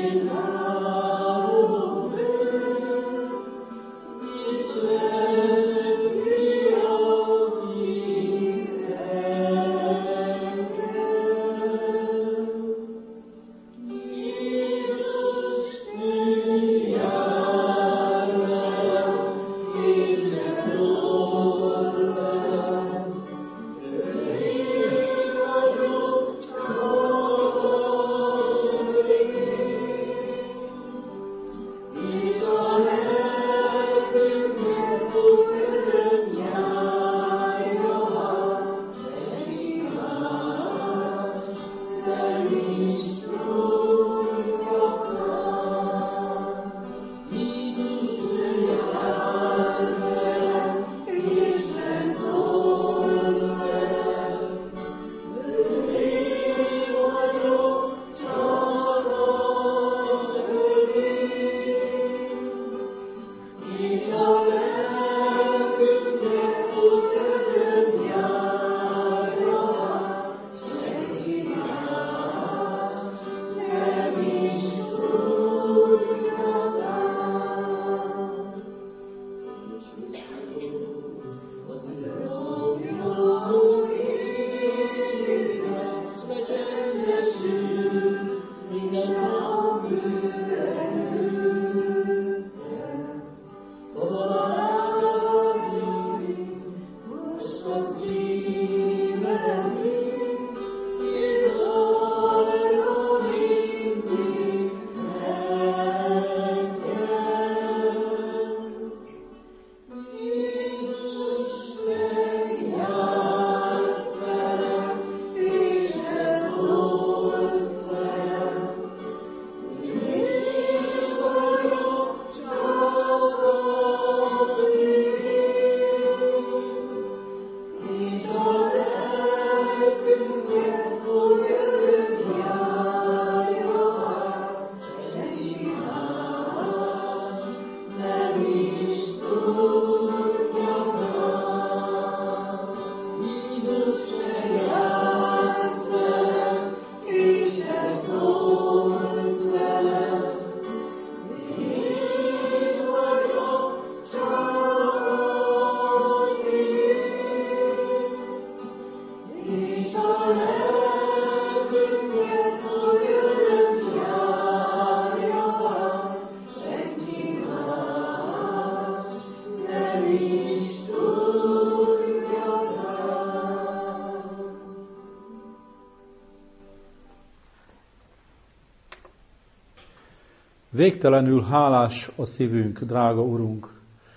Végtelenül hálás a szívünk, drága Urunk,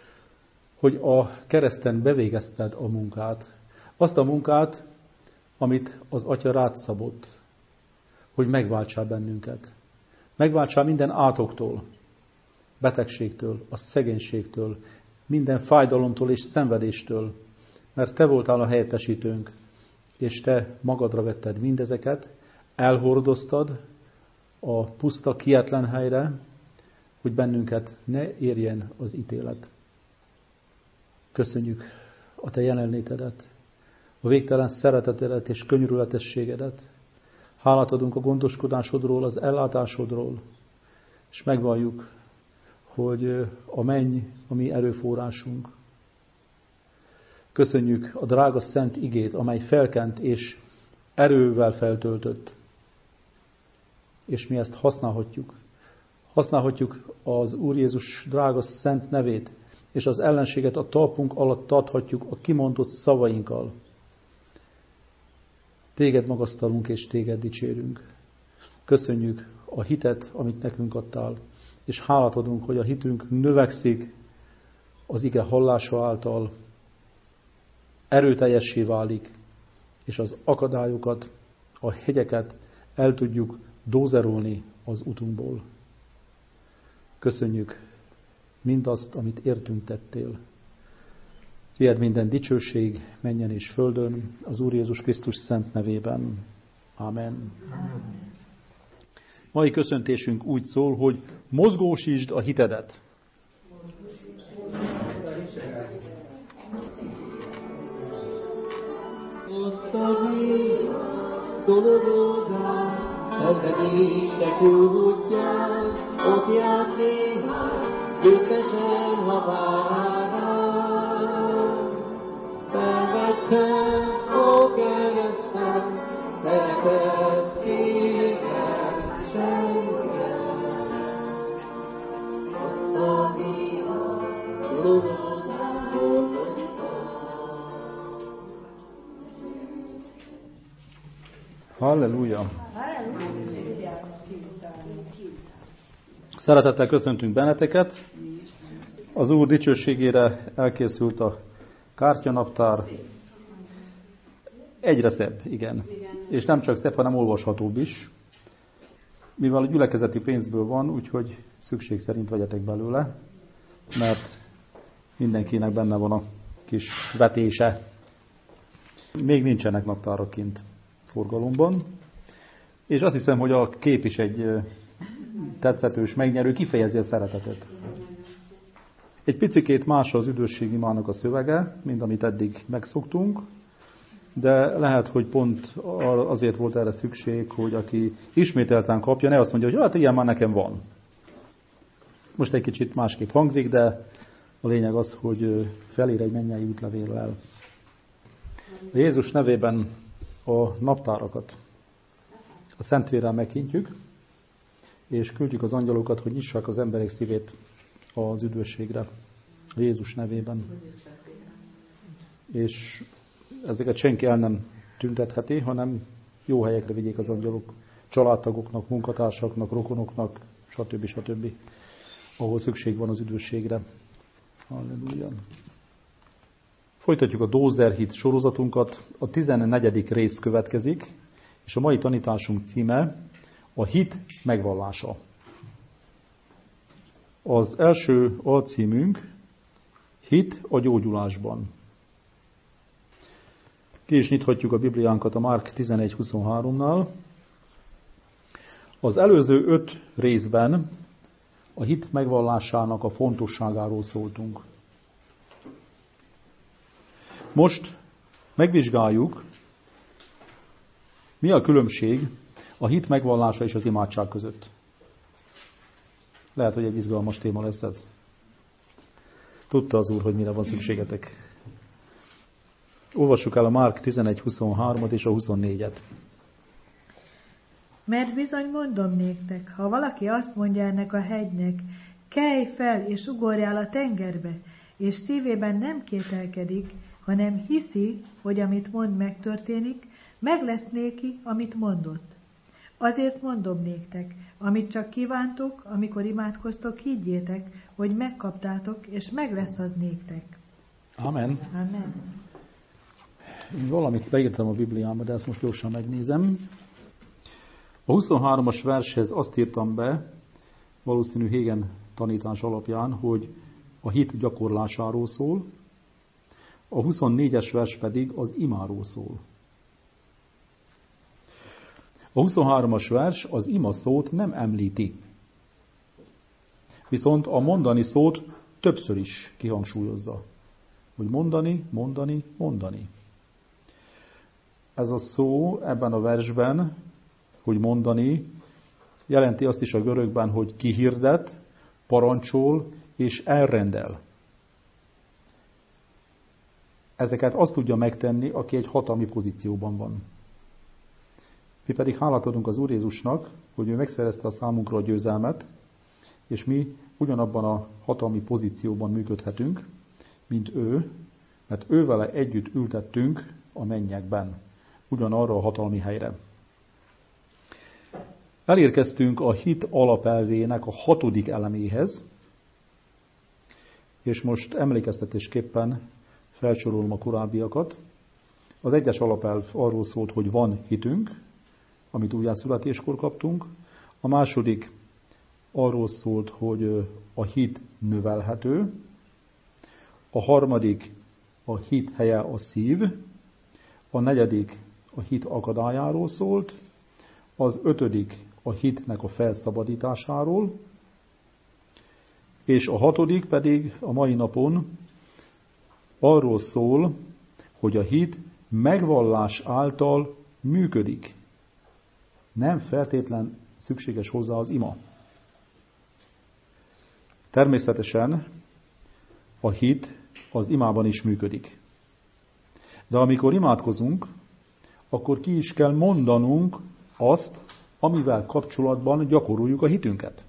hogy a kereszten bevégezted a munkát. Azt a munkát, amit az Atya rád szabott, hogy megváltsál bennünket. Megváltsál minden átoktól, betegségtől, a szegénységtől, minden fájdalomtól és szenvedéstől, mert Te voltál a helyettesítőnk, és Te magadra vetted mindezeket, elhordoztad a puszta, kietlen helyre, hogy bennünket ne érjen az ítélet. Köszönjük a Te jelenlétedet, a végtelen szeretetedet és könyörületességedet. Hálát adunk a gondoskodásodról, az ellátásodról, és megvalljuk, hogy a menny a mi erőforrásunk. Köszönjük a drága szent igét, amely felkent és erővel feltöltött. És mi ezt használhatjuk. Használhatjuk az Úr Jézus drága szent nevét, és az ellenséget a talpunk alatt adhatjuk a kimondott szavainkkal. Téged magasztalunk és Téged dicsérünk. Köszönjük a hitet, amit nekünk adtál, és hálát adunk, hogy a hitünk növekszik az ige hallása által, erőteljessé válik, és az akadályokat, a hegyeket el tudjuk dózerolni az utunkból. Köszönjük mindazt, amit értünk tettél. Tiéd minden dicsőség, mennyen és földön, az Úr Jézus Krisztus szent nevében. Amen. Mai köszöntésünk úgy szól, hogy mozgósítsd a hitedet. Ott a víz, Dolorosa, Szenvedések útján, ott járt néhány, győztesen havára. Felvettem a kereszten, szeretett téged senket. Ott a világ, lózáló. Halleluja! Szeretettel köszöntünk benneteket. Az Úr dicsőségére elkészült a kártyanaptár. Egyre szebb, igen. És nem csak szebb, hanem olvashatóbb is. Mivel a gyülekezeti pénzből van, úgyhogy szükség szerint vegyetek belőle, mert mindenkinek benne van a kis vetése. Még nincsenek naptárak kint forgalomban, és azt hiszem, hogy a kép is egy tetszetős, megnyerő, kifejezi a szeretetet. Egy picikét más az üdvösségi imának a szövege, mint amit eddig megszoktunk, de lehet, hogy pont azért volt erre szükség, hogy aki ismételten kapja, ne azt mondja, hogy hát ilyen már nekem van. Most egy kicsit másképp hangzik, de a lényeg az, hogy felír egy mennyei útlevéllel. A Jézus nevében a naptárakat a Szentvérrel meghintjük, és küldjük az angyalokat, hogy nyissák az emberek szívét az üdvösségre, a Jézus nevében. És ezeket senki el nem tüntetheti, hanem jó helyekre vigyék az angyalok, családtagoknak, munkatársaknak, rokonoknak, stb. Ahol szükség van az üdvösségre. Halleluja. Folytatjuk a Dózerhit sorozatunkat. A 14. rész következik, és a mai tanításunk címe a hit megvallása. Az első alcímünk hit a gyógyulásban. Ki is nyithatjuk a Bibliánkat a Márk 11.23-nál. Az előző 5 részben a hit megvallásának a fontosságáról szóltunk. Most megvizsgáljuk, mi a különbség a hit megvallása és az imádság között. Lehet, hogy egy izgalmas téma lesz ez. Tudta az Úr, hogy mire van szükségetek. Olvassuk el a Márk 11.23-at és a 24-et. Mert bizony mondom néktek, ha valaki azt mondja ennek a hegynek, kelj fel és ugorjál a tengerbe, és szívében nem kételkedik, hanem hiszi, hogy amit mond megtörténik, meg lesz néki, amit mondott. Azért mondom néktek, amit csak kívántok, amikor imádkoztok, higgyétek, hogy megkaptátok, és meg lesz az néktek. Amen. Amen. Én valamit beírtam a Bibliámba, de ezt most gyorsan megnézem. A 23-as vershez azt írtam be, valószínű Hégen tanítás alapján, hogy a hit gyakorlásáról szól, a 24-es vers pedig az imáról szól. A 23-as vers az ima szót nem említi. Viszont a mondani szót többször is kihangsúlyozza. Hogy mondani, mondani, mondani. Ez a szó ebben a versben, hogy mondani, jelenti azt is a görögben, hogy kihirdet, parancsol és elrendel. Ezeket azt tudja megtenni, aki egy hatalmi pozícióban van. Mi pedig hálát adunk az Úr Jézusnak, hogy ő megszerezte a számunkra a győzelmet, és mi ugyanabban a hatalmi pozícióban működhetünk, mint ő, mert ővele együtt ültettünk a mennyekben, ugyanarra a hatalmi helyre. Elérkeztünk a hit alapelvének a 6. eleméhez, és most emlékeztetésképpen felsorolom a korábbiakat. Az 1. alapelv arról szólt, hogy van hitünk, amit újjászületéskor kaptunk. A második arról szólt, hogy a hit növelhető. A harmadik a hit helye a szív. A negyedik a hit akadályáról szólt. Az 5. a hitnek a felszabadításáról. És a 6. pedig a mai napon arról szól, hogy a hit megvallás által működik. Nem feltétlen szükséges hozzá az ima. Természetesen a hit az imában is működik. De amikor imádkozunk, akkor ki is kell mondanunk azt, amivel kapcsolatban gyakoroljuk a hitünket.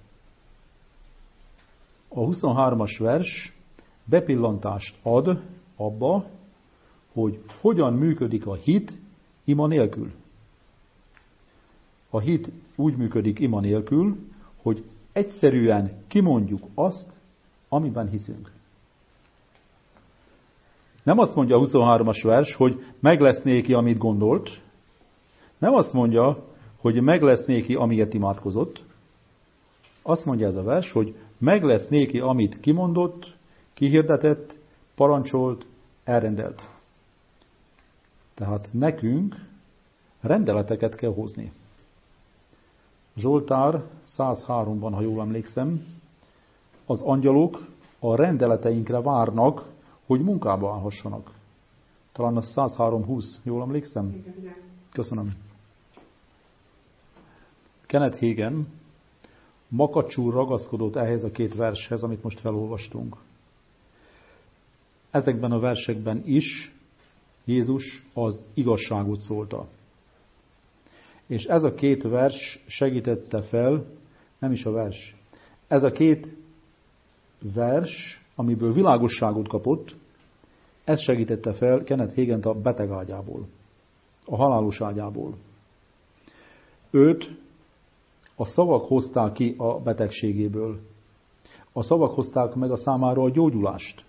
A 23-as vers bepillantást ad abba, hogy hogyan működik a hit ima nélkül. A hit úgy működik ima nélkül, hogy egyszerűen kimondjuk azt, amiben hiszünk. Nem azt mondja a 23-as vers, hogy meg lesz néki, amit gondolt. Nem azt mondja, hogy meg lesz néki, amiért imádkozott. Azt mondja ez a vers, hogy meg lesz néki, amit kimondott, kihirdetett, parancsolt, elrendelt. Tehát nekünk rendeleteket kell hozni. Zsoltár 103-ban, ha jól emlékszem, az angyalok a rendeleteinkre várnak, hogy munkába állhassanak. Talán a 103:20, jól emlékszem? Köszönöm. Kenneth Hagin makacsul ragaszkodott ehhez a két vershez, amit most felolvastunk. Ezekben a versekben is Jézus az igazságot szólta. És ez a két vers segítette fel, nem is a vers, ez a két vers, amiből világosságot kapott, ez segítette fel Kenneth Hagint a betegágyából, a halálos ágyából. Őt a szavak hozták ki a betegségéből. A szavak hozták meg a számára a gyógyulást.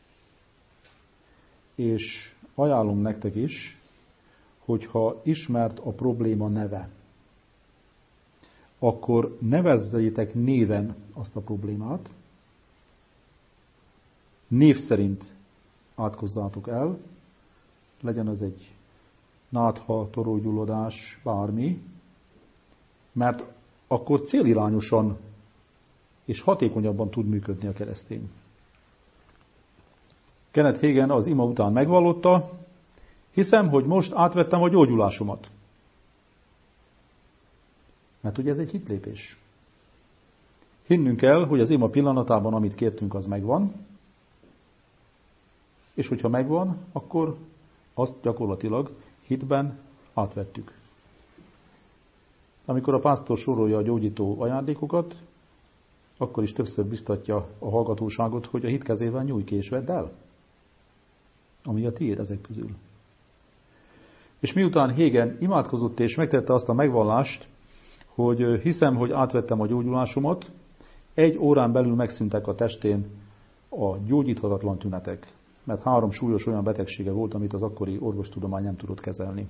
És ajánlom nektek is, hogyha ismert a probléma neve, akkor nevezzétek néven azt a problémát, név szerint átkozzátok el, legyen ez egy nátha, torógyulladás, bármi, mert akkor célirányosan és hatékonyabban tud működni a keresztény. Kenneth Hagin az ima után megvallotta, hiszem, hogy most átvettem a gyógyulásomat. Mert ugye ez egy hitlépés. Hinnünk kell, hogy az ima pillanatában, amit kértünk, az megvan, és hogyha megvan, akkor azt gyakorlatilag hitben átvettük. Amikor a pásztor sorolja a gyógyító ajándékokat, akkor is többször biztatja a hallgatóságot, hogy a hit kezével nyújj ki és vedd el, ami a tiéd ezek közül. És miután Hagin imádkozott és megtette azt a megvallást, hogy hiszem, hogy átvettem a gyógyulásomat, 1 órán belül megszűntek a testén a gyógyíthatatlan tünetek, mert 3 súlyos olyan betegsége volt, amit az akkori orvostudomány nem tudott kezelni.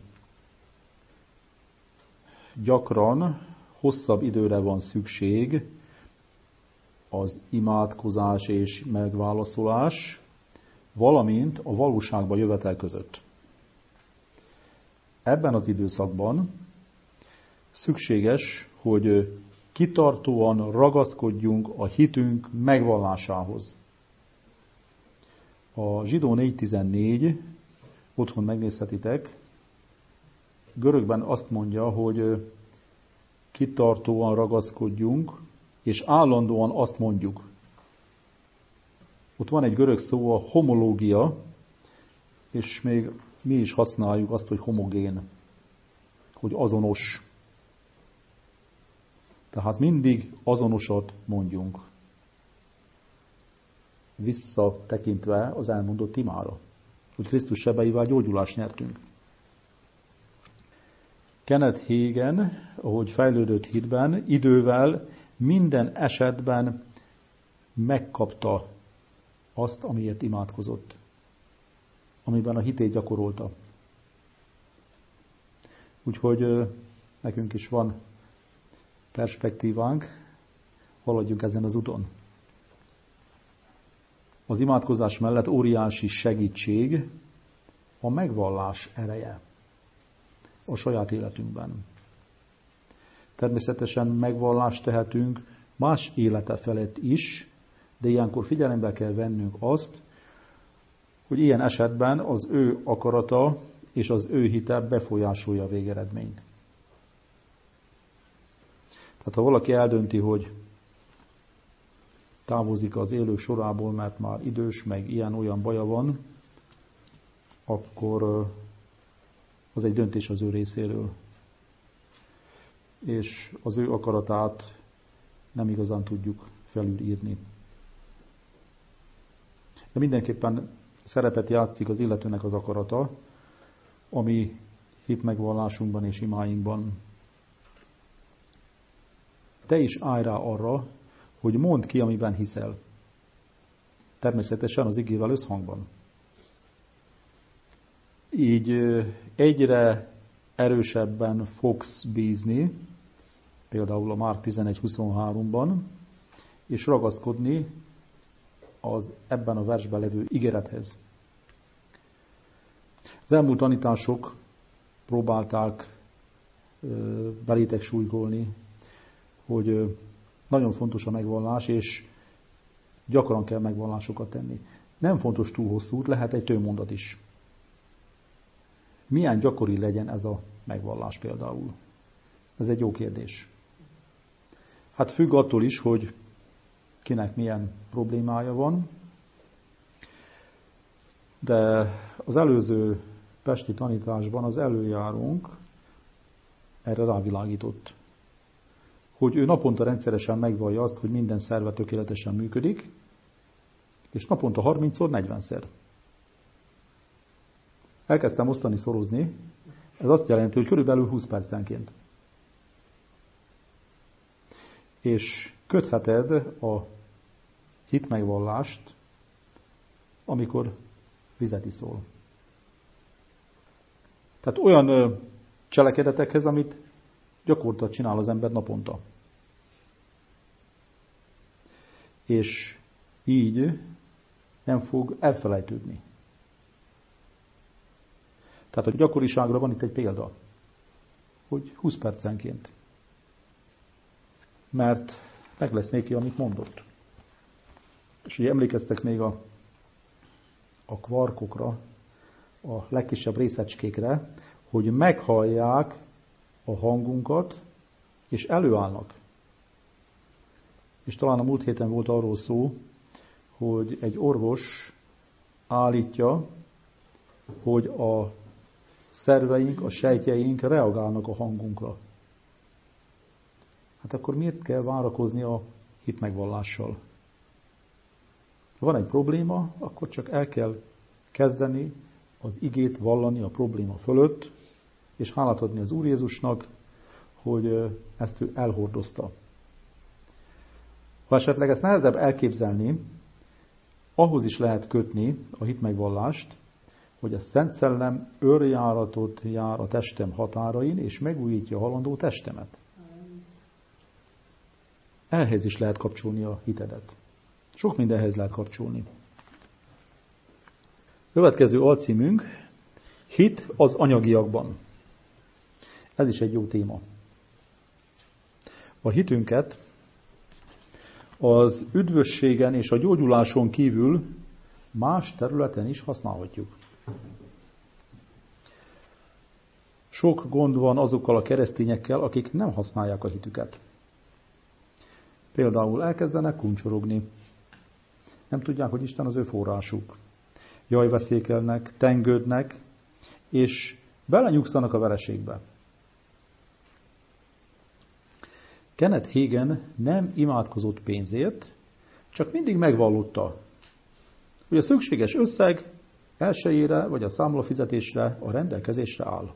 Gyakran hosszabb időre van szükség az imádkozás és megválaszolás, valamint a valóságba jövetel között. Ebben az időszakban szükséges, hogy kitartóan ragaszkodjunk a hitünk megvallásához. A Zsidó 4.14, otthon megnézhetitek, görögben azt mondja, hogy kitartóan ragaszkodjunk, és állandóan azt mondjuk. Ott van egy görög szó, a homológia, és még mi is használjuk azt, hogy homogén, hogy azonos. Tehát mindig azonosat mondjunk, visszatekintve az elmondott imára, hogy Krisztus sebeivel gyógyulást nyertünk. Kenneth Hagin, ahogy fejlődött hitben, idővel minden esetben megkapta azt, amiért imádkozott, amiben a hitét gyakorolta. Úgyhogy nekünk is van perspektívánk, haladjunk ezen az úton. Az imádkozás mellett óriási segítség a megvallás ereje a saját életünkben. Természetesen megvallást tehetünk más élete felett is, de ilyenkor figyelembe kell vennünk azt, hogy ilyen esetben az ő akarata és az ő hite befolyásolja a végeredményt. Hát ha valaki eldönti, hogy távozik az élők sorából, mert már idős, meg ilyen-olyan baja van, akkor az egy döntés az ő részéről. És az ő akaratát nem igazán tudjuk felülírni. De mindenképpen szerepet játszik az illetőnek az akarata, ami hitmegvallásunkban és imáinkban. Te is állj rá arra, hogy mondd ki, amiben hiszel. Természetesen az igével összhangban. Így egyre erősebben fogsz bízni, például a Márk 11.23-ban, és ragaszkodni az ebben a versben levő ígérethez. Az elmúlt tanítások próbálták belétek súlykolni, hogy nagyon fontos a megvallás, és gyakran kell megvallásokat tenni. Nem fontos túl hosszú, lehet egy tőmondat is. Milyen gyakori legyen ez a megvallás például? Ez egy jó kérdés. Hát függ attól is, hogy kinek milyen problémája van, de az előző pesti tanításban az előjárónk erre rávilágított, hogy ő naponta rendszeresen megvallja azt, hogy minden szerve tökéletesen működik, és naponta 30-szor, 40-szer. Elkezdtem osztani, szorozni, ez azt jelenti, hogy körülbelül 20 percenként. És kötheted a hitmegvallást, amikor vizet iszol. Tehát olyan cselekedetekhez, amit gyakorlatilag csinál az ember naponta. És így nem fog elfelejtődni. Tehát a gyakoriságra van itt egy példa, hogy 20 percenként. Mert meg lesz néki, amit mondott. És ugye emlékeztek még a kvarkokra, a legkisebb részecskékre, hogy meghallják a hangunkat, és előállnak. És talán a múlt héten volt arról szó, hogy egy orvos állítja, hogy a szerveink, a sejtjeink reagálnak a hangunkra. Hát akkor miért kell várakozni a hitmegvallással? Ha van egy probléma, akkor csak el kell kezdeni az igét vallani a probléma fölött, és hálát adni az Úr Jézusnak, hogy ezt ő elhordozta. Ha esetleg ezt nehezebb elképzelni, ahhoz is lehet kötni a hitmegvallást, hogy a Szent Szellem őrjáratot jár a testem határain, és megújítja a halandó testemet. Ehhez is lehet kapcsolni a hitedet. Sok mindenhez lehet kapcsolni. Következő alcímünk, hit az anyagiakban. Ez is egy jó téma. A hitünket az üdvösségen és a gyógyuláson kívül más területen is használhatjuk. Sok gond van azokkal a keresztényekkel, akik nem használják a hitüket. Például elkezdenek kuncsorogni. Nem tudják, hogy Isten az ő forrásuk. Jajveszékelnek, tengődnek, és belenyugszanak a vereségbe. Kenneth Hagin nem imádkozott pénzért, csak mindig megvallotta, hogy a szükséges összeg elsőjére vagy a számlafizetésre a rendelkezésre áll.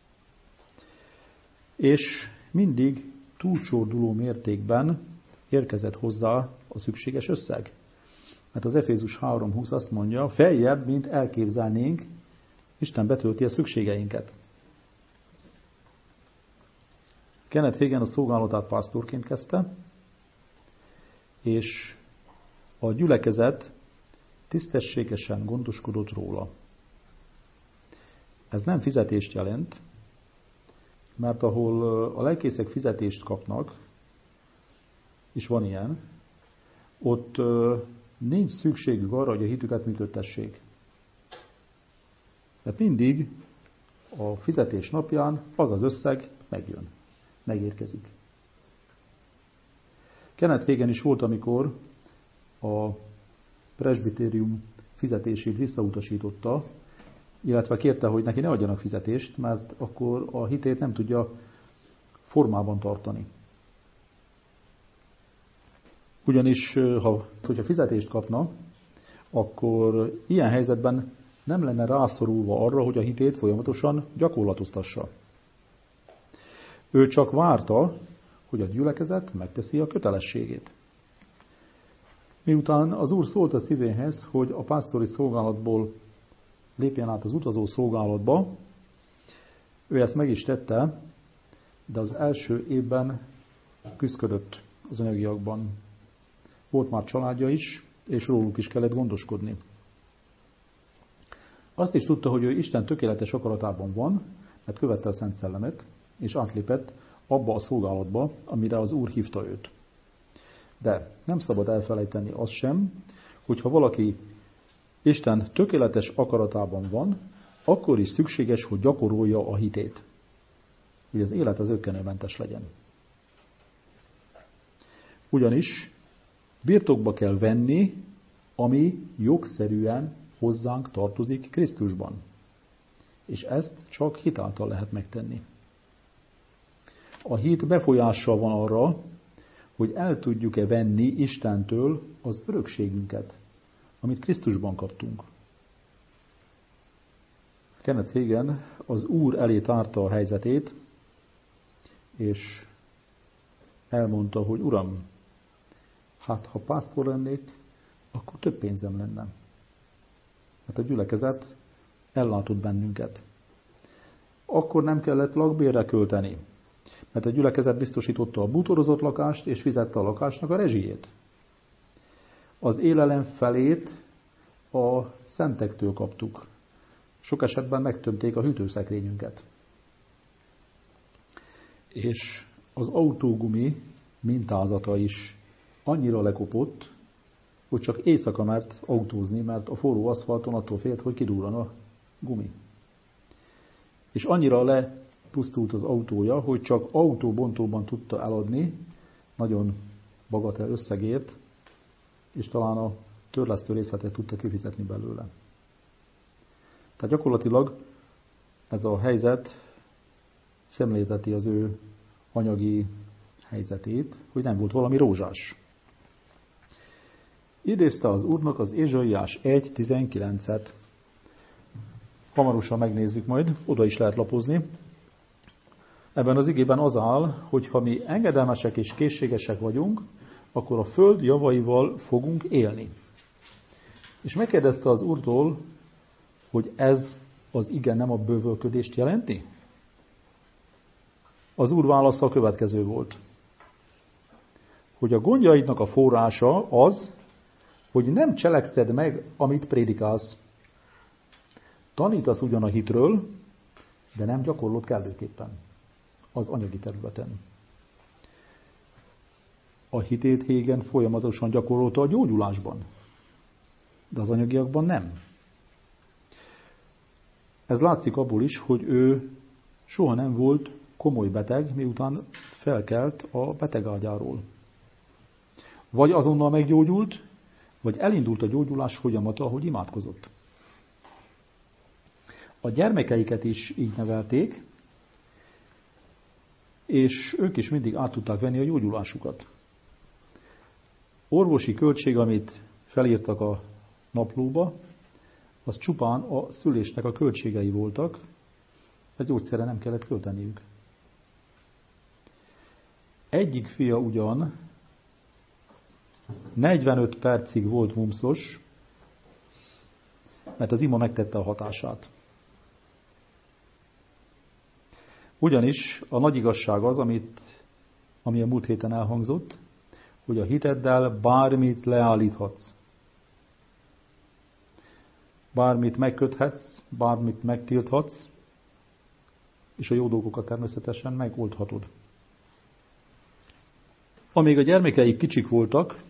És mindig túlcsorduló mértékben érkezett hozzá a szükséges összeg. Mert az Efézus 3.20 azt mondja, feljebb, mint elképzelnénk, Isten betölti a szükségeinket. Kenneth Hagin a szolgálatát pásztorként kezdte, és a gyülekezet tisztességesen gondoskodott róla. Ez nem fizetést jelent, mert ahol a lelkészek fizetést kapnak, és van ilyen, ott nincs szükségük arra, hogy a hitüket működtessék. Tehát mindig a fizetés napján az az összeg megjön, megérkezik. Kenneth Hagin is volt, amikor a presbitérium fizetését visszautasította, illetve kérte, hogy neki ne adjanak fizetést, mert akkor a hitét nem tudja formában tartani. Ugyanis, hogyha fizetést kapna, akkor ilyen helyzetben nem lenne rászorulva arra, hogy a hitét folyamatosan gyakorlatoztassa. Ő csak várta, hogy a gyülekezet megteszi a kötelességét. Miután az Úr szólt a szívéhez, hogy a pásztori szolgálatból lépjen át az utazó szolgálatba, ő ezt meg is tette, de az első évben küszködött az anyagiakban. Volt már családja is, és róluk is kellett gondoskodni. Azt is tudta, hogy ő Isten tökéletes akaratában van, mert követte a Szent Szellemet, és átlépett abba a szolgálatba, amire az Úr hívta őt. De nem szabad elfelejteni azt sem, hogy ha valaki Isten tökéletes akaratában van, akkor is szükséges, hogy gyakorolja a hitét, hogy az élet az ökkenőmentes legyen. Ugyanis birtokba kell venni, ami jogszerűen hozzánk tartozik Krisztusban. És ezt csak hit által lehet megtenni. A hit befolyással van arra, hogy el tudjuk-e venni Istentől az örökségünket, amit Krisztusban kaptunk. Kenneth Hagin az Úr elé tárta a helyzetét, és elmondta, hogy Uram, hát ha pásztor lennék, akkor több pénzem lenne. Hát a gyülekezet ellátott bennünket. Akkor nem kellett lakbérre költeni, mert a gyülekezet biztosította a bútorozott lakást, és fizette a lakásnak a rezsijét. Az élelem felét a szentektől kaptuk. Sok esetben megtömték a hűtőszekrényünket. És az autógumi mintázata is annyira lekopott, hogy csak éjszaka mert autózni, mert a forró aszfalton attól félt, hogy kidurran a gumi. És annyira lepusztult az autója, hogy csak autóbontóban tudta eladni, nagyon bagatel összegért, és talán a törlesztő részletet tudta kifizetni belőle. Tehát gyakorlatilag ez a helyzet szemlélteti az ő anyagi helyzetét, hogy nem volt valami rózsás. Idézte az Úrnak az Ézsaiás 1.19-et. Hamarosan megnézzük majd, oda is lehet lapozni. Ebben az igében az áll, hogy ha mi engedelmesek és készségesek vagyunk, akkor a föld javaival fogunk élni. És megkérdezte az Úrtól, hogy ez az ige nem a bővölködést jelenti? Az Úr válasza a következő volt, hogy a gondjaidnak a forrása az, hogy nem cselekszed meg, amit prédikálsz. Tanítasz ugyan a hitről, de nem gyakorlod kellőképpen az anyagi területen. A hitét Hagin folyamatosan gyakorolta a gyógyulásban, de az anyagiakban nem. Ez látszik abból is, hogy ő soha nem volt komoly beteg, miután felkelt a betegágyáról. Vagy azonnal meggyógyult, vagy elindult a gyógyulás folyamata, ahogy imádkozott. A gyermekeiket is így nevelték, és ők is mindig át tudták venni a gyógyulásukat. Orvosi költség, amit felírtak a naplóba, az csupán a szülésnek a költségei voltak, a gyógyszerre nem kellett költeniük. Egyik fia ugyan 45 percig volt mumszos, mert az ima megtette a hatását. Ugyanis a nagy igazság az, ami a múlt héten elhangzott, hogy a hiteddel bármit leállíthatsz. Bármit megköthetsz, bármit megtilthatsz, és a jó dolgokat természetesen megoldhatod. Amíg a gyermekeik kicsik voltak,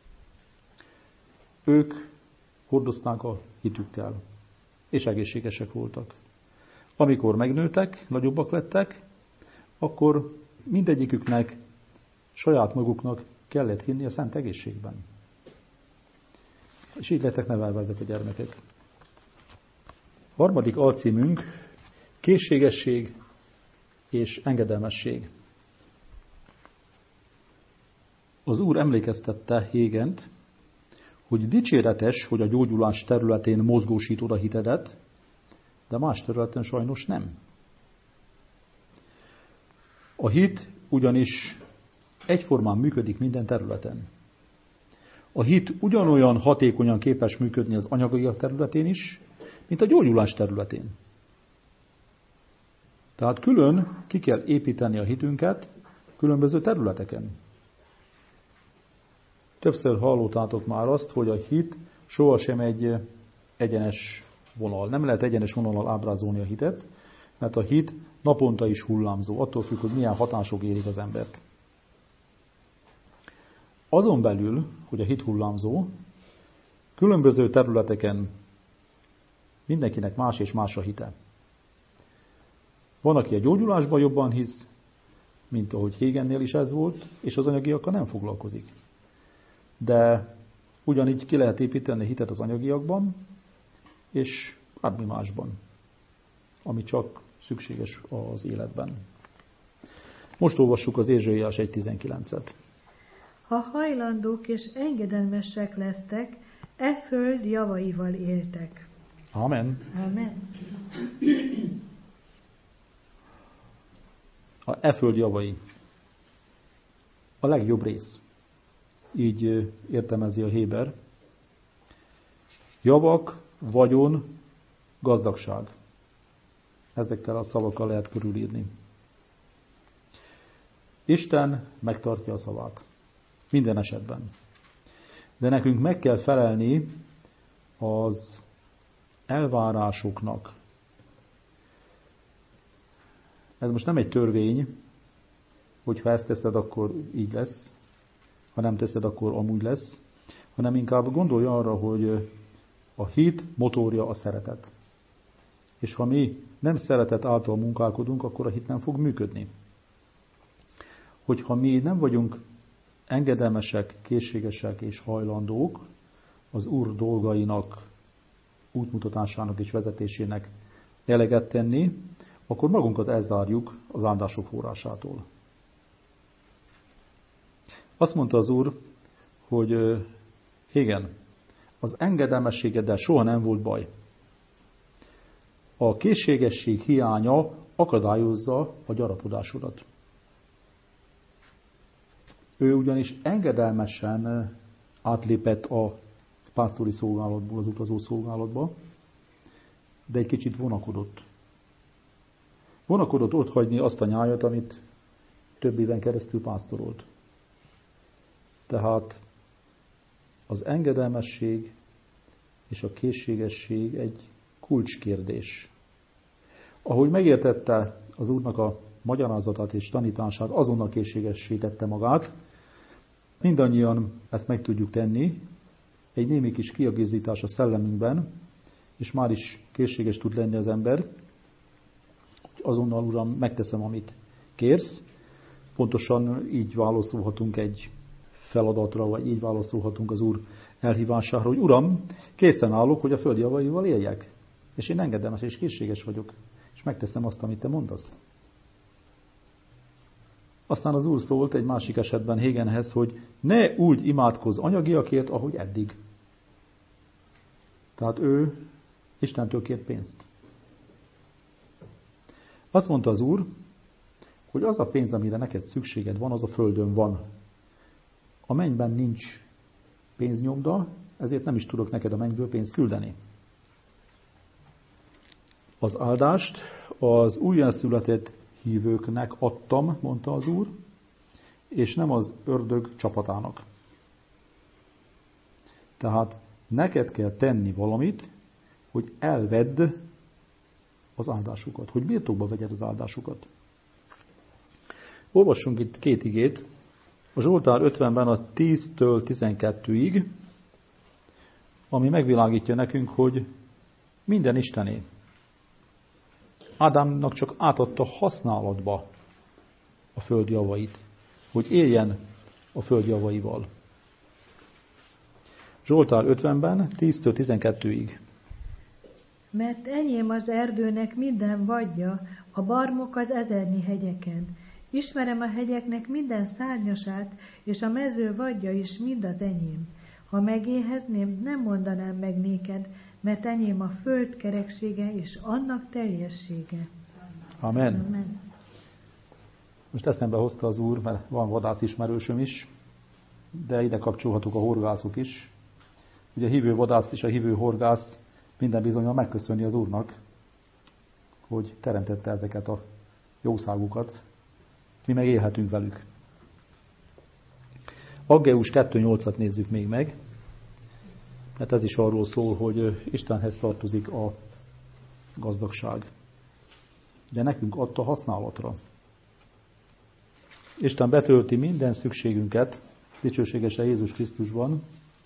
ők hordozták a hitükkel, és egészségesek voltak. Amikor megnőtek, nagyobbak lettek, akkor mindegyiküknek saját maguknak kellett hinni a szent egészségben. És így lettek nevelve ezek a gyermekek. Harmadik alcímünk készségesség és engedelmesség. Az Úr emlékeztette Hégent, hogy dicséretes, hogy a gyógyulás területén mozgósítod a hitedet, de más területen sajnos nem. A hit ugyanis egyformán működik minden területen. A hit ugyanolyan hatékonyan képes működni az anyagiak területén is, mint a gyógyulás területén. Tehát külön ki kell építeni a hitünket különböző területeken. Többször hallottátok már azt, hogy a hit sohasem egy egyenes vonal. Nem lehet egyenes vonallal ábrázolni a hitet, mert a hit naponta is hullámzó, attól függ, hogy milyen hatások érik az embert. Azon belül, hogy a hit hullámzó, különböző területeken mindenkinek más és más a hite. Van, aki a gyógyulásban jobban hisz, mint ahogy Hégennél is ez volt, és az anyagiakkal nem foglalkozik. De ugyanígy ki lehet építeni hitet az anyagiakban, és bármi másban, ami csak szükséges az életben. Most olvassuk az Ézsaiás 1.19-et. Ha hajlandók és engedelmesek lesztek, e föld javaival éltek. Amen. Amen. A föld javai. A legjobb rész. Így értelmezi a Héber. Javak, vagyon, gazdagság. Ezekkel a szavakkal lehet körülírni. Isten megtartja a szavát. Minden esetben. De nekünk meg kell felelni az elvárásoknak. Ez most nem egy törvény, hogy ha ezt teszed, akkor így lesz, ha nem teszed, akkor amúgy lesz, hanem inkább gondolj arra, hogy a hit motorja a szeretet. És ha mi nem szeretet által munkálkodunk, akkor a hit nem fog működni. Hogyha mi nem vagyunk engedelmesek, készségesek és hajlandók az Úr dolgainak, útmutatásának és vezetésének eleget tenni, akkor magunkat elzárjuk az áldások forrásától. Azt mondta az Úr, hogy igen, az engedelmességeddel soha nem volt baj. A készségesség hiánya akadályozza a gyarapodásodat. Ő ugyanis engedelmesen átlépett a pásztori szolgálatból az utazó szolgálatba, de egy kicsit vonakodott. Vonakodott otthagyni azt a nyájat, amit több éven keresztül pásztorolt. Tehát az engedelmesség és a készségesség egy kulcskérdés. Ahogy megértette az Úrnak a magyarázatát és tanítását, azonnal készségessé tette magát. Mindannyian ezt meg tudjuk tenni, egy némi kis kiegészítás a szellemünkben, és már is készséges tud lenni az ember. Azonnal, Uram, megteszem, amit kérsz. Pontosan így válaszolhatunk egy feladatra, vagy így válaszolhatunk az Úr elhívására, hogy Uram, készen állok, hogy a föld javaival éljek. És én engedelmes és készséges vagyok, és megteszem azt, amit te mondasz. Aztán az Úr szólt egy másik esetben Hégenhez, hogy ne úgy imádkozz anyagiakért, ahogy eddig. Tehát ő Istentől kért pénzt. Azt mondta az Úr, hogy az a pénz, amire neked szükséged van, az a földön van. A mennyben nincs pénznyomda, ezért nem is tudok neked a mennyből pénzt küldeni. Az áldást az újjászületett hívőknek adtam, mondta az Úr, és nem az ördög csapatának. Tehát neked kell tenni valamit, hogy elvedd az áldásukat, hogy birtokba vegyed az áldásukat. Olvassunk itt két igét. A Zsoltár 50-ben a 10-től 12-ig, ami megvilágítja nekünk, hogy minden Istené. Ádámnak csak átadta használatba a föld javait, hogy éljen a föld javaival. Zsoltár 50-ben 10-től 12-ig. Mert enyém az erdőnek minden vadja, a barmok az ezernyi hegyeken. Ismerem a hegyeknek minden szárnyasát, és a mező vadja is mind az enyém. Ha megéhezném, nem mondanám meg néked, mert enyém a föld kereksége és annak teljessége. Amen. Amen. Most eszembe hozta az Úr, mert van vadász ismerősöm is, de ide kapcsolhatók a horgászok is. Ugye a hívő vadász és a hívő horgász minden bizonnyal megköszöni az Úrnak, hogy teremtette ezeket a jószágukat. Mi meg élhetünk velük. Aggeus 2.8-at nézzük még meg, mert ez is arról szól, hogy Istenhez tartozik a gazdagság. De nekünk adta használatra. Isten betölti minden szükségünket, dicsőségesen Jézus Krisztusban,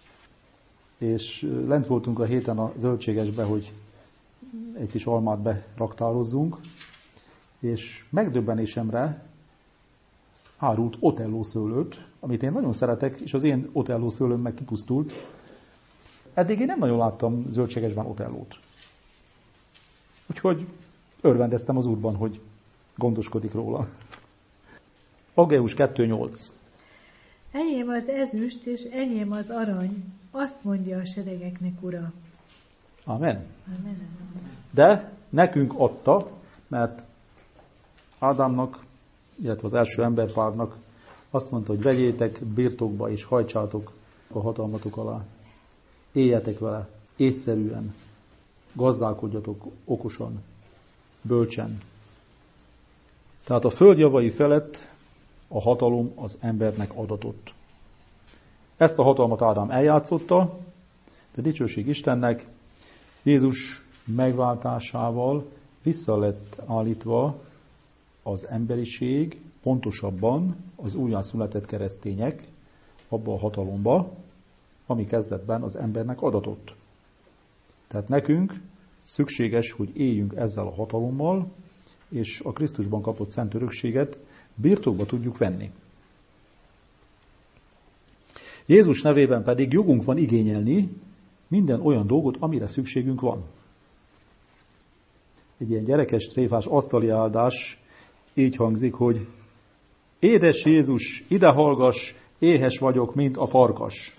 és lent voltunk a héten a zöldségesbe, hogy egy kis almát beraktározzunk, és megdöbbenésemre árult Otello szőlőt, amit én nagyon szeretek, és az én Otello szőlőm meg kipusztult. Eddig én nem nagyon láttam zöldségesben Otellót. Úgyhogy örvendeztem az Úrban, hogy gondoskodik róla. Aggeus 2.8. Enyém az ezüst, és enyém az arany, azt mondja a seregeknek Ura. Amen. Amen. De nekünk adta, mert Ádámnak, illetve az első emberpárnak azt mondta, hogy vegyétek birtokba és hajtsátok a hatalmatok alá. Éljetek vele észszerűen, gazdálkodjatok okosan, bölcsen. Tehát a föld javai felett a hatalom az embernek adatott. Ezt a hatalmat Ádám eljátszotta, de dicsőség Istennek, Jézus megváltásával vissza lett állítva az emberiség, pontosabban az újjászületett keresztények abba a hatalomba, ami kezdetben az embernek adatott. Tehát nekünk szükséges, hogy éljünk ezzel a hatalommal, és a Krisztusban kapott szent örökséget birtokba tudjuk venni. Jézus nevében pedig jogunk van igényelni minden olyan dolgot, amire szükségünk van. Egy ilyen gyerekes, tréfás asztali áldás így hangzik, hogy édes Jézus, ide hallgass, éhes vagyok, mint a farkas.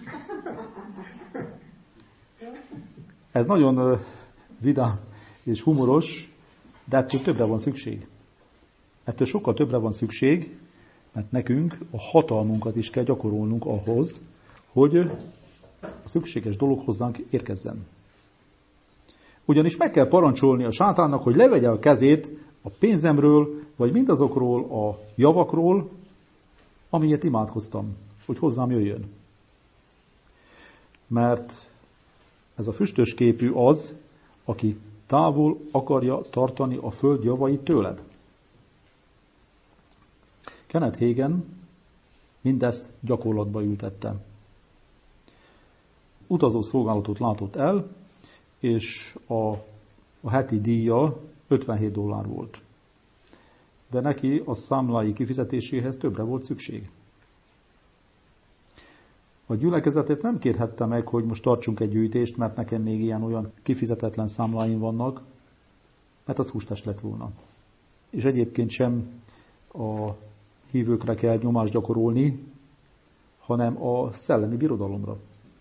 Ez nagyon vidám és humoros, de ettől többre van szükség. Ettől sokkal többre van szükség, mert nekünk a hatalmunkat is kell gyakorolnunk ahhoz, hogy a szükséges dolog hozzánk érkezzen. Ugyanis meg kell parancsolni a sátánnak, hogy levegye a kezét a pénzemről, vagy mindazokról a javakról, amilyet imádkoztam, hogy hozzám jöjjön. Mert ez a füstös képű az, aki távol akarja tartani a föld javait tőled. Kenneth Hagin mindezt gyakorlatba ültette. Utazó szolgálatot látott el, és a heti díja $57 volt. De neki a számlái kifizetéséhez többre volt szükség. A gyülekezetet nem kérhette meg, hogy most tartsunk egy gyűjtést, mert nekem még ilyen-olyan kifizetetlen számláim vannak, mert az hústest lett volna. És egyébként sem a hívőkre kell nyomást gyakorolni, hanem a szellemi birodalomra.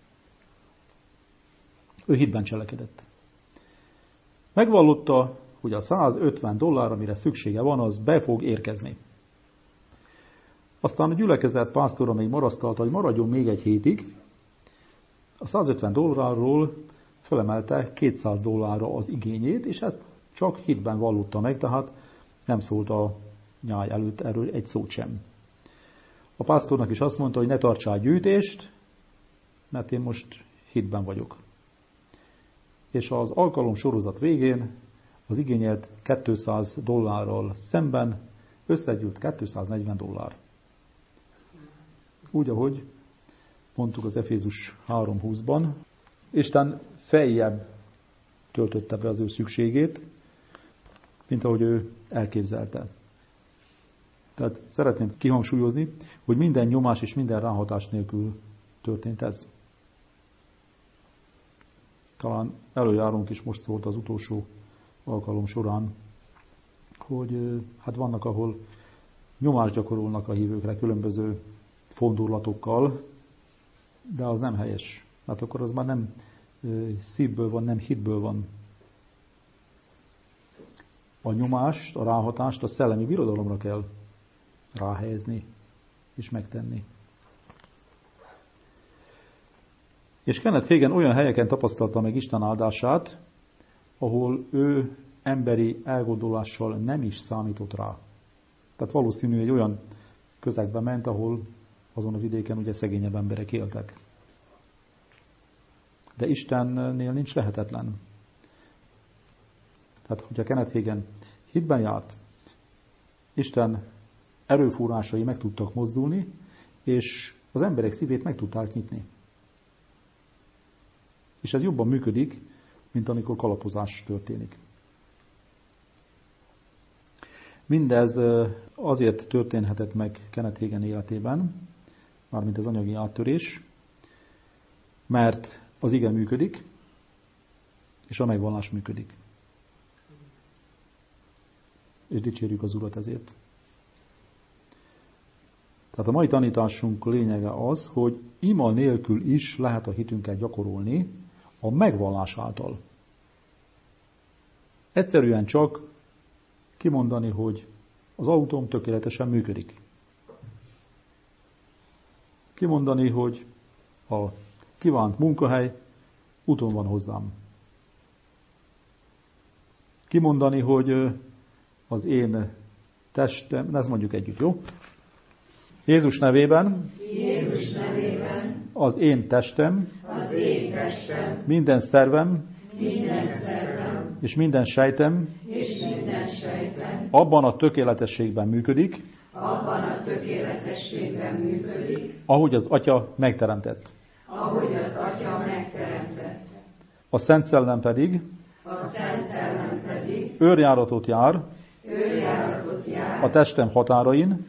Ő hitben cselekedett. Megvallotta, hogy a $150, amire szüksége van, az be fog érkezni. Aztán a gyülekezet pásztora még marasztalta, hogy maradjon még egy hétig. A $150-ról fölemelte $200 az igényét, és ezt csak hitben vallotta meg, tehát nem szólt a nyáj előtt erről egy szót sem. A pásztornak is azt mondta, hogy ne tartsál gyűjtést, mert én most hitben vagyok. És az alkalom sorozat végén az igényelt $200 szemben összegyűlt $240. Úgy, ahogy mondtuk az Efézus 3:20-ban, Isten feljebb töltötte be az ő szükségét, mint ahogy ő elképzelte. Tehát szeretném kihangsúlyozni, hogy minden nyomás és minden ráhatás nélkül történt ez. Talán előjárunk is most szólt az utolsó alkalom során, hogy hát vannak, ahol nyomást gyakorolnak a hívőkre különböző fordulatokkal, de az nem helyes. Mert akkor az már nem szívből van, nem hitből van. A nyomást, a ráhatást a szellemi birodalomra kell ráhelyezni és megtenni. És Kenneth Hagin olyan helyeken tapasztalta meg Isten áldását, ahol ő emberi elgondolással nem is számított rá. Tehát valószínű egy olyan közegbe ment, ahol azon a vidéken ugye szegényebb emberek éltek. De Istennél nincs lehetetlen. Tehát, hogyha Kenneth Hagin hitben járt, Isten erőforrásai meg tudtak mozdulni, és az emberek szívét meg tudták nyitni. És ez jobban működik, mint amikor kalapozás történik. Mindez azért történhetett meg Kenneth Hagin életében, mármint az anyagi áttörés, mert az ige működik, és a megvallás működik. És dicsérjük az Urat ezért. Tehát a mai tanításunk lényege az, hogy ima nélkül is lehet a hitünket gyakorolni a megvallás által. Egyszerűen csak kimondani, hogy az autóm tökéletesen működik. Kimondani, hogy a kívánt munkahely úton van hozzám. Kimondani, hogy az én testem, ezt mondjuk együtt, jó? Jézus nevében, az én testem, minden szervem, és minden sejtem, abban a tökéletességben működik, ahogy az Atya megteremtett. A Szent Szellem pedig őrjáratot jár a testem határain,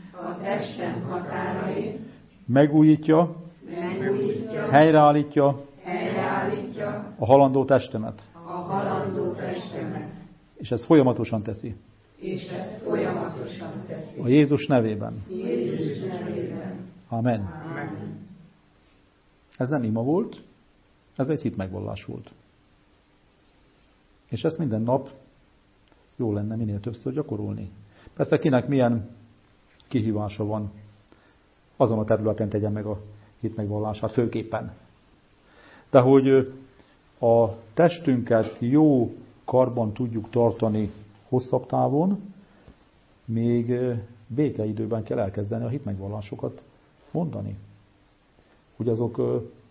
megújítja, helyreállítja a halandó testemet. És ezt folyamatosan teszi. A Jézus nevében. Amen. Ez nem ima volt, ez egy hitmegvallás volt. És ezt minden nap jó lenne minél többször gyakorolni. Persze kinek milyen kihívása van, azon a területen tegyen meg a hitmegvallását főképpen. De hogy a testünket jó karban tudjuk tartani hosszabb távon, még békeidőben kell elkezdeni a hitmegvallásokat mondani. Hogy azok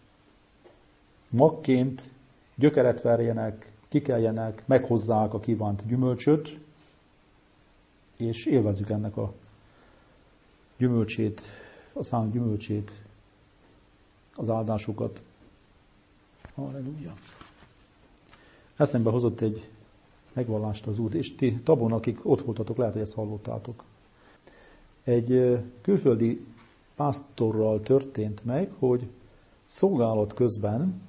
magként gyökeret verjenek, kikeljenek, meghozzák a kívánt gyümölcsöt, és élvezzük ennek a gyümölcsét, a szám gyümölcsét, az áldásokat. Halleluja. Eszembe hozott egy megvallást az Úr, és ti tabon, akik ott voltatok, lehet, hogy ezt hallottátok. Egy külföldi pásztorral történt meg, hogy szolgálat közben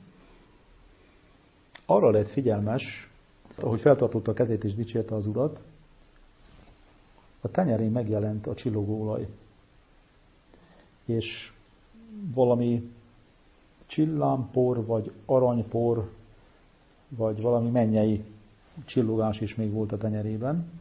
arra lett figyelmes, ahogy feltartotta a kezét és dicsérte az Urat, a tenyerén megjelent a csillogóolaj. És valami csillámpor, vagy aranypor, vagy valami mennyei csillogás is még volt a tenyerében.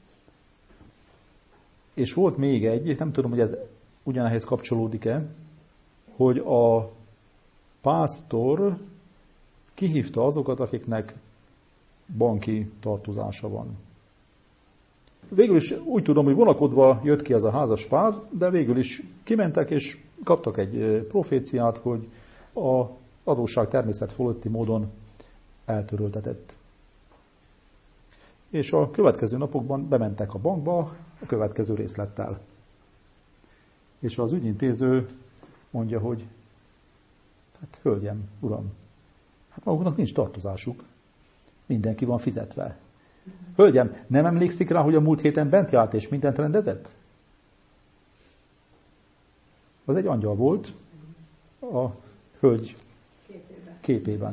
És volt még egy, nem tudom, hogy ez ugyanehhez kapcsolódik-e, hogy a pásztor kihívta azokat, akiknek banki tartozása van. Végül is úgy tudom, hogy vonakodva jött ki ez a házas pár, de végül is kimentek és kaptak egy proféciát, hogy az adósság természet fölötti módon eltöröltetett. És a következő napokban bementek a bankba a következő részlettel. És az ügyintéző mondja, hogy hát hölgyem, uram, hát maguknak nincs tartozásuk. Mindenki van fizetve. Hölgyem, nem emlékszik rá, hogy a múlt héten bent járt és mindent rendezett? Az egy angyal volt a hölgy képében.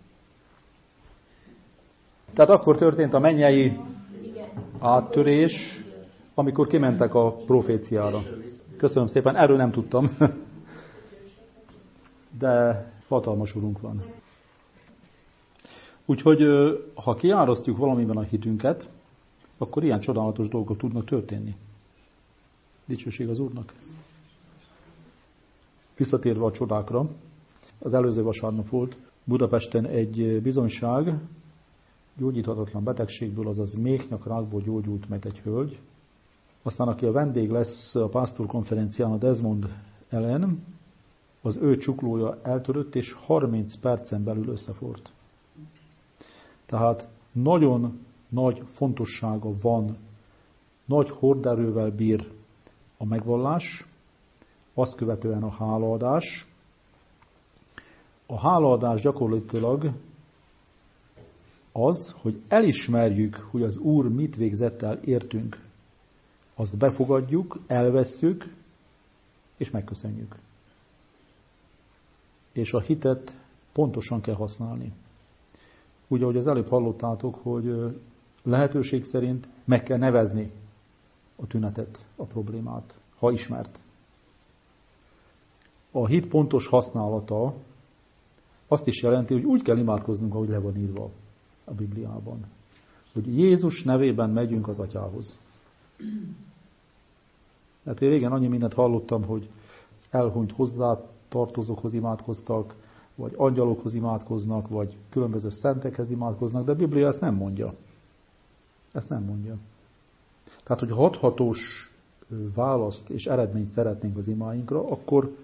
Tehát akkor történt a mennyei áttörés, amikor kimentek a proféciára. Köszönöm szépen, erről nem tudtam. De hatalmas Urunk van. Úgyhogy, ha kiárasztjuk valamiben a hitünket, akkor ilyen csodálatos dolgok tudnak történni. Dicsőség az Úrnak. Visszatérve a csodákra, az előző vasárnap volt Budapesten egy bizonyság, gyógyíthatatlan betegségből, azaz méhnyakrákból gyógyult meg egy hölgy. Aztán, aki a vendég lesz a pásztorkonferencián, a Desmond Ellen, az ő csuklója eltörött, és 30 percen belül összeforrt. Tehát nagyon nagy fontossága van, nagy horderővel bír a megvallás, azt követően a hálaadás. A hálaadás gyakorlatilag az, hogy elismerjük, hogy az Úr mit végzett el értünk. Azt befogadjuk, elvesszük, és megköszönjük. És a hitet pontosan kell használni. Úgy, ahogy az előbb hallottátok, hogy lehetőség szerint meg kell nevezni a tünetet, a problémát, ha ismert. A hit pontos használata azt is jelenti, hogy úgy kell imádkoznunk, ahogy le van írva a Bibliában. Hogy Jézus nevében megyünk az Atyához. Hát én régen annyi mindent hallottam, hogy az elhunyt hozzátartozókhoz imádkoztak, vagy angyalokhoz imádkoznak, vagy különböző szentekhez imádkoznak, de a Biblia ezt nem mondja. Ezt nem mondja. Tehát, hogy hathatós választ és eredményt szeretnénk az imáinkra, akkor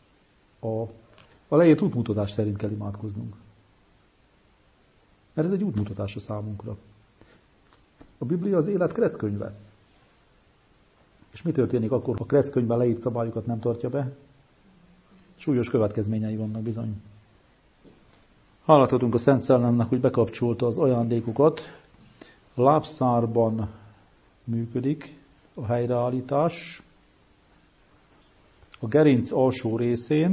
a leírt útmutatás szerint kell imádkoznunk. Mert ez egy útmutatás a számunkra. A Biblia az élet keresztkönyve. És mi történik akkor, ha a keresztkönyvben leírt szabályokat nem tartja be? Súlyos következményei vannak bizony. Hálát adunk a Szent Szellemnek, hogy bekapcsolta az ajándékokat. Lábszárban működik a helyreállítás. A gerinc alsó részén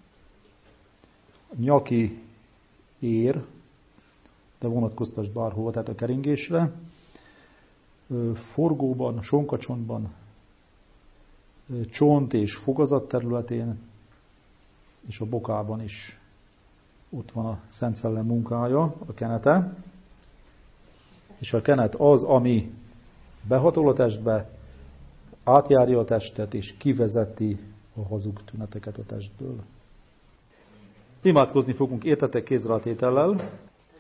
a nyaki ér, de vonatkoztasd bárhova, tehát a keringésre. Forgóban, sonkacsontban, csont és fogazat területén, és a bokában is ott van a Szent Szellem munkája, a kenete. És a kenet az, ami behatol a testbe, átjárja a testet, és kivezeti a hazug tüneteket a testből. Imádkozni fogunk, értetek, kézrátétellel.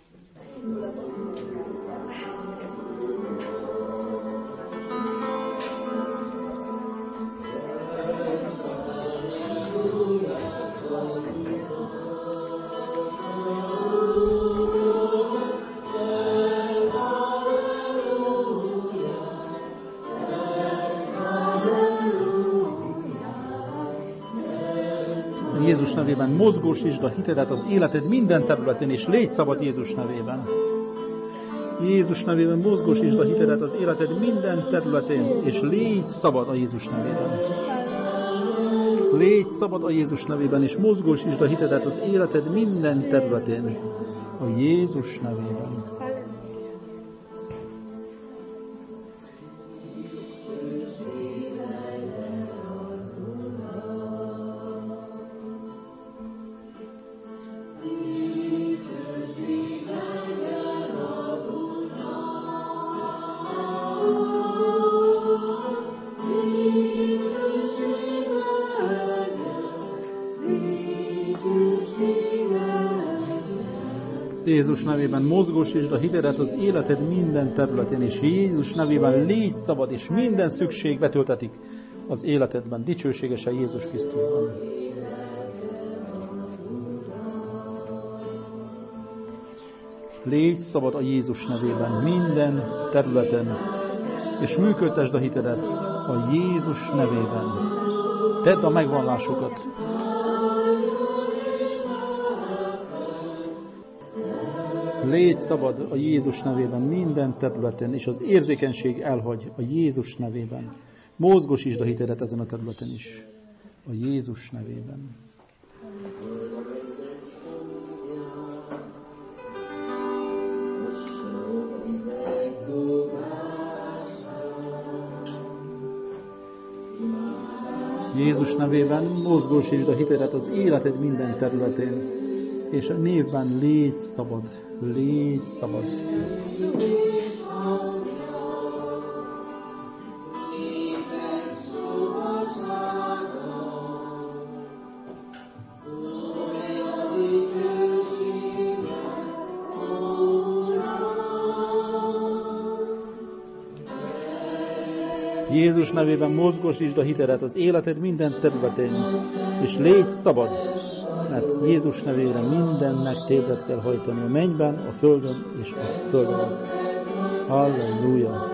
Jézus nevében mozgósítsd a hitedet az életed minden területén, és légy szabad Jézus nevében. Jézus nevében mozgósítsd a hitedet az életed minden területén, és légy szabad a Jézus nevében. Légy szabad a Jézus nevében, és mozgósítsd a hitedet az életed minden területén, a Jézus nevében. Jézus nevében mozgósítsd a hitedet az életed minden területén, és Jézus nevében légy szabad, és minden szükség betöltetik az életedben, dicsőségesen Jézus Krisztusban. Légy szabad a Jézus nevében minden területen, és működtesd a hitedet a Jézus nevében. Tedd a megvallásokat. Légy szabad a Jézus nevében minden területen, és az érzékenység elhagy a Jézus nevében. Mozgósítsd a hitedet ezen a területen is. a Jézus nevében. Jézus nevében mozgósítsd a hitedet az életed minden területén, és a névben légy szabad, légy szabad. Jézus nevében mozgósítsd a hitedet az életed minden területén, és légy szabad, mert Jézus nevére mindennek térdre kell hajtani a mennyben, a földön és a föld alatt. Halleluja!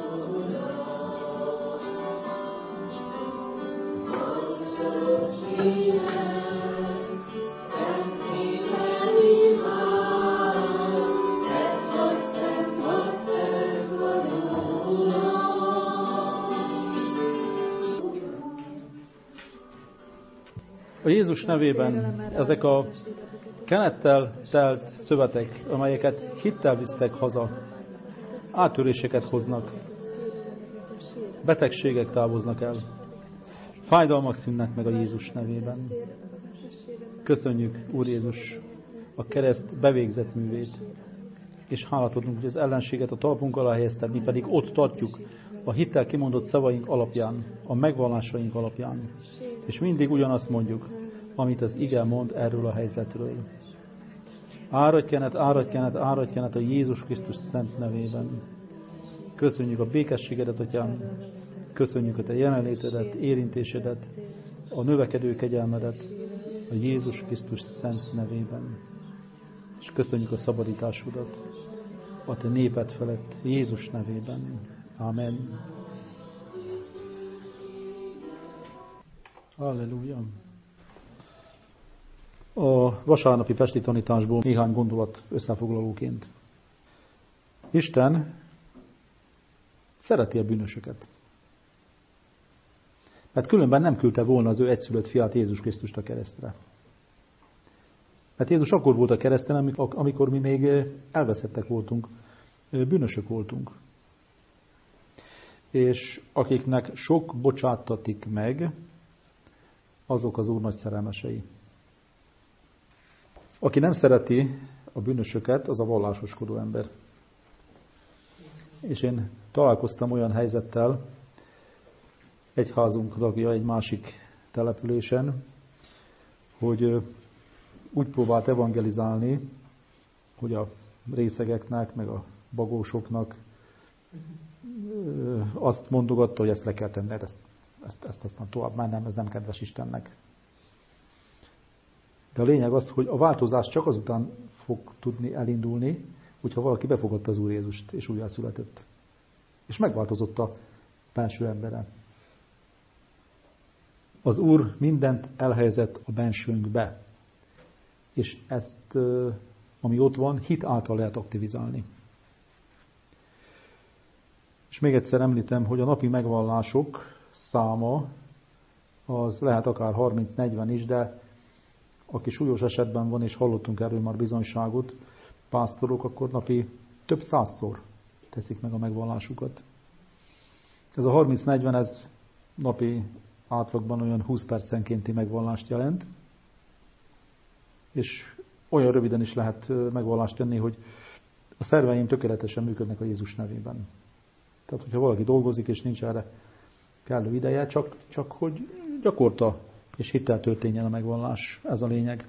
A Jézus nevében ezek a kenettel telt szövetek, amelyeket hittel visztek haza, áttöréseket hoznak, betegségek távoznak el, fájdalmak szűnnek meg a Jézus nevében. Köszönjük, Úr Jézus, a kereszt bevégzett művét, és hálát adunk, hogy az ellenséget a talpunk alá helyezted, mi pedig ott tartjuk a hittel kimondott szavaink alapján, a megvallásaink alapján. És mindig ugyanazt mondjuk, amit az ige mond erről a helyzetről. Áradj kenet, áradj kenet, áradj kenet a Jézus Krisztus szent nevében. Köszönjük a békességedet, Atyám, köszönjük a te jelenlétedet, érintésedet, a növekedő kegyelmedet a Jézus Krisztus szent nevében. És köszönjük a szabadításodat a te néped felett Jézus nevében. Amen. Halleluja. A vasárnapi pesti tanításból néhány gondolat összefoglalóként. Isten szereti a bűnösöket. Mert különben nem küldte volna az ő egyszülött fiát, Jézus Krisztust a keresztre. Mert Jézus akkor volt a kereszten, amikor mi még elveszettek voltunk, bűnösök voltunk. És akiknek sok bocsáttatik meg, azok az Úr nagy szerelmesei. Aki nem szereti a bűnösöket, az a vallásoskodó ember. És én találkoztam olyan helyzettel, egyházunk tagja egy másik településen, hogy úgy próbált evangelizálni, hogy a részegeknek, meg a bagósoknak azt mondogatta, hogy ezt le kell tenned, ezt aztán tovább már nem, ez nem kedves Istennek. De a lényeg az, hogy a változás csak azután fog tudni elindulni, hogyha valaki befogadta az Úr Jézust, és újjászületett. És megváltozott a belső embere. Az Úr mindent elhelyezett a bensőnkbe. És ezt, ami ott van, hit által lehet aktivizálni. És még egyszer említem, hogy a napi megvallások száma az lehet akár 30-40 is, de aki súlyos esetben van, és hallottunk erről már bizonyságot, pásztorok, akkor napi több 100-szor teszik meg a megvallásukat. Ez a 30-40, ez napi átlagban olyan 20 percenkénti megvallást jelent, és olyan röviden is lehet megvallást tenni, hogy a szerveim tökéletesen működnek a Jézus nevében. Tehát, hogyha valaki dolgozik, és nincs erre kellő ideje, csak hogy gyakorta és hittel történjen a megvallás. Ez a lényeg.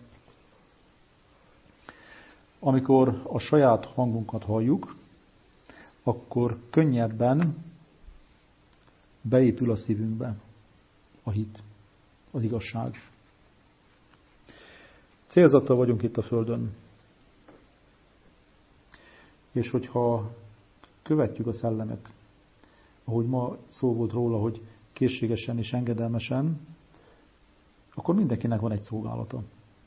Amikor a saját hangunkat halljuk, akkor könnyebben beépül a szívünkbe a hit, az igazság. Célzattal vagyunk itt a Földön. És hogyha követjük a szellemet, ahogy ma szó volt róla, hogy készségesen és engedelmesen, akkor mindenkinek van egy szolgálata.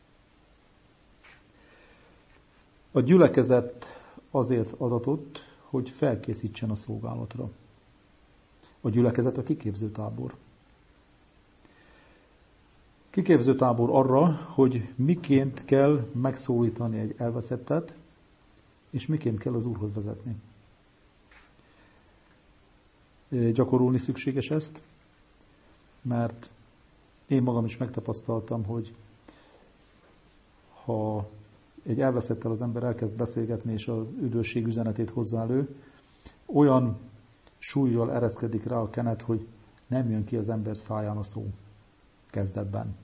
A gyülekezet azért adatott, hogy felkészítsen a szolgálatra. A gyülekezet a kiképzőtábor. Kiképzőtábor arra, hogy miként kell megszólítani egy elveszettet, és miként kell az Úrhoz vezetni. Gyakorolni szükséges ezt, mert én magam is megtapasztaltam, hogy ha egy elveszettel az ember elkezd beszélgetni, és az üdvösség üzenetét hozzá elő, olyan súllyal ereszkedik rá a kenet, hogy nem jön ki az ember száján a szó kezdetben.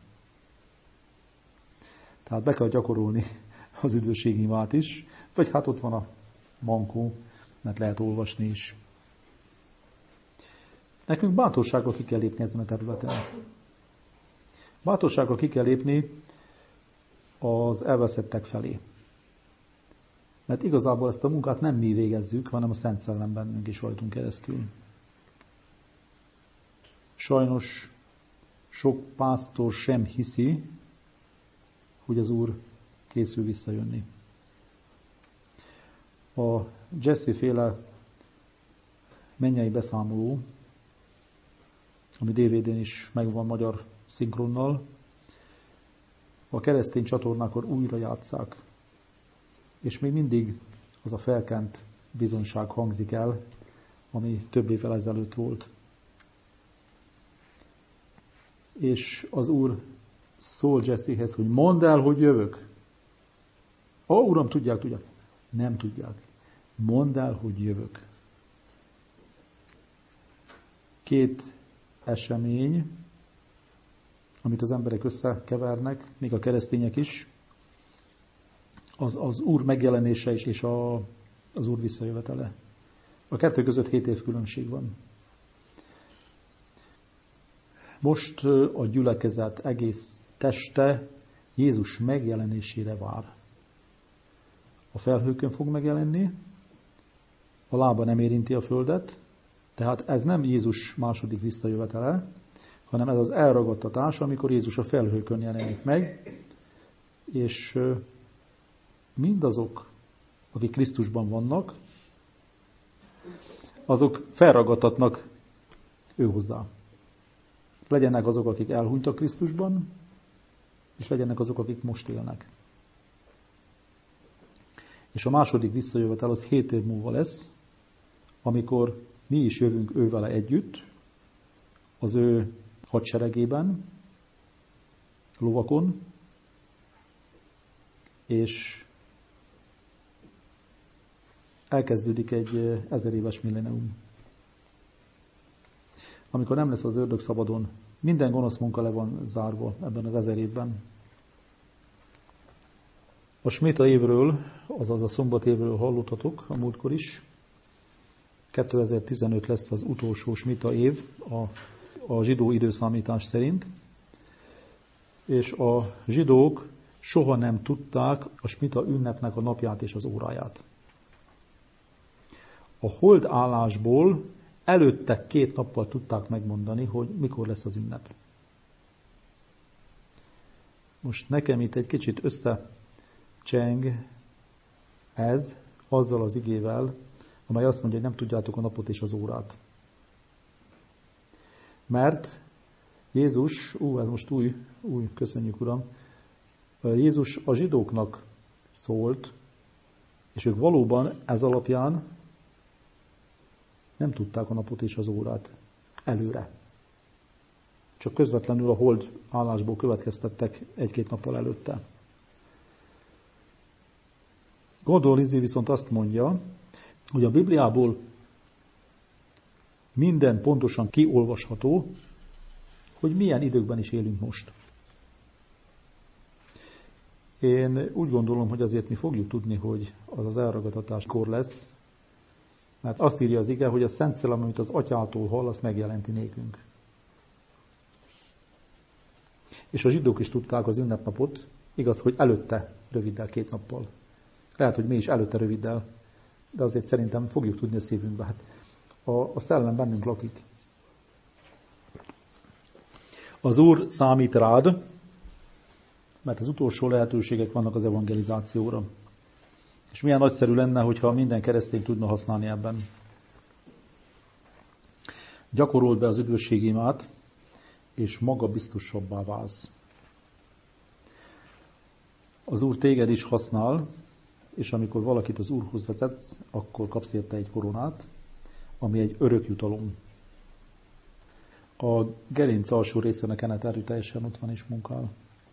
Tehát be kell gyakorolni az üdvösségi imát is, vagy hát ott van a mankó, mert lehet olvasni is. Nekünk bátorsággal ki kell lépni ezen a területen. Bátorsággal ki kell lépni az elveszettek felé. Mert igazából ezt a munkát nem mi végezzük, hanem a Szent Szellem bennünk is rajtunk keresztül. Sajnos sok pásztor sem hiszi, hogy az Úr készül visszajönni. A Jesse féle mennyei beszámoló, ami DVD-n is megvan magyar szinkronnal, a keresztény csatornákon újra játsszák. És még mindig az a felkent bizonyság hangzik el, ami több évvel ezelőtt volt. És az Úr szól Jessehez, hogy mondd el, hogy jövök. Ó, Uram, tudják. Nem tudják. Mondd el, hogy jövök. Két esemény, amit az emberek összekevernek, még a keresztények is, az Úr megjelenése is, és az Úr visszajövetele. A kettő között 7 év különbség van. Most a gyülekezet egész teste Jézus megjelenésére vár. A felhőkön fog megjelenni, a lába nem érinti a földet, tehát ez nem Jézus második visszajövetele, hanem ez az elragadtatás, amikor Jézus a felhőkön jelenik meg, és mindazok, akik Krisztusban vannak, azok felragadtatnak ő hozzá. Legyenek azok, akik elhunytak Krisztusban, és legyenek azok, akik most élnek. És a második visszajövetel az 7 év múlva lesz, amikor mi is jövünk ővele együtt, az ő hadseregében, lovakon, és elkezdődik egy 1000 éves millennium. Amikor nem lesz az ördög szabadon, minden gonosz munka le van zárva ebben az 1000 évben. A Smita évről, azaz a szombat évről hallottatok a múltkor is. 2015 lesz az utolsó Smita év a zsidó időszámítás szerint. És a zsidók soha nem tudták a Smita ünnepnek a napját és az óráját. A holdállásból előtte 2 nappal tudták megmondani, hogy mikor lesz az ünnep. Most nekem itt egy kicsit összecseng ez azzal az igével, amely azt mondja, hogy nem tudjátok a napot és az órát. Mert Jézus, ez most új, köszönjük Uram, Jézus a zsidóknak szólt, és ők valóban ez alapján nem tudták a napot és az órát előre. Csak közvetlenül a hold állásból következtettek 1-2 nappal előtte. Gordon Lindsay viszont azt mondja, hogy a Bibliából minden pontosan kiolvasható, hogy milyen időkben is élünk most. Én úgy gondolom, hogy azért mi fogjuk tudni, hogy az az elragadtatáskor lesz, mert azt írja az ige, hogy a Szent Szellem, amit az Atyától hall, azt megjelenti nékünk. És a zsidók is tudták az ünnepnapot, igaz, hogy előtte röviddel 2 nappal. Lehet, hogy mi is előtte röviddel, de azért szerintem fogjuk tudni a szívünkbe. Hát a szellem bennünk lakik. Az Úr számít rád, mert az utolsó lehetőségek vannak az evangelizációra. És milyen nagyszerű lenne, hogyha minden keresztény tudna használni ebben. Gyakorold be az üdvösségimát, és magabiztosabbá válsz. Az Úr téged is használ, és amikor valakit az Úrhoz vezetsz, akkor kapsz érte egy koronát, ami egy örök jutalom. A gerinc alsó részén a kenet erőteljesen ott van és munkál.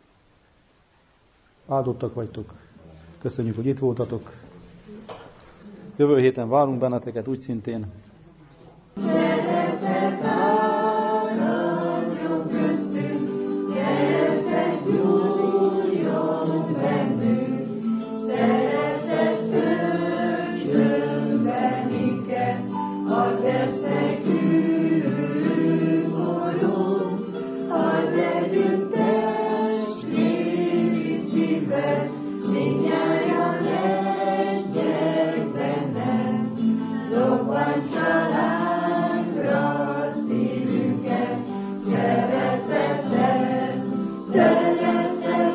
Áldottak vagytok. Köszönjük, hogy itt voltatok. Jövő héten várunk benneteket úgy szintén.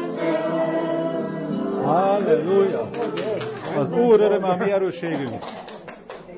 Halleluja! Az Úr öröme a mi erősségünk.